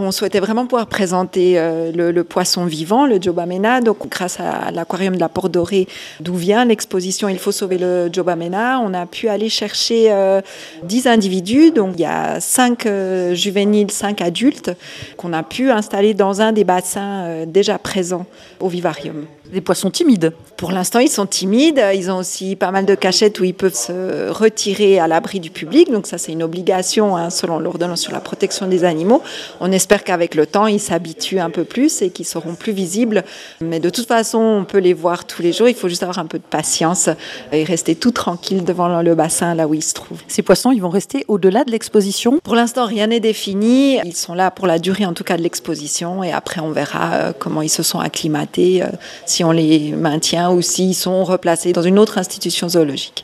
on souhaitait vraiment pouvoir présenter le poisson vivant, le Jobamena. Donc, grâce à l'aquarium de la Porte Dorée, d'où vient l'exposition Il faut sauver le Jobamena, on a pu aller chercher 10 individus. Donc, il y a 5 juvéniles, 5 adultes qu'on a pu installer dans un des bassins déjà présents au vivarium. Des poissons timides. Pour l'instant, ils sont timides. Ils ont aussi pas mal de cachettes où ils peuvent se retirer à l'abri du public. Donc ça, c'est une obligation selon l'ordonnance sur la protection des animaux. On espère qu'avec le temps, ils s'habituent un peu plus et qu'ils seront plus visibles. Mais de toute façon, on peut les voir tous les jours. Il faut juste avoir un peu de patience et rester tout tranquille devant le bassin là où ils se trouvent. Ces poissons, ils vont rester au-delà de l'exposition? Pour l'instant, rien n'est défini. Ils sont là pour la durée, en tout cas, de l'exposition. Et après, on verra comment ils se sont acclimatés, si on les maintient ou s'ils sont replacés dans une autre institution zoologique.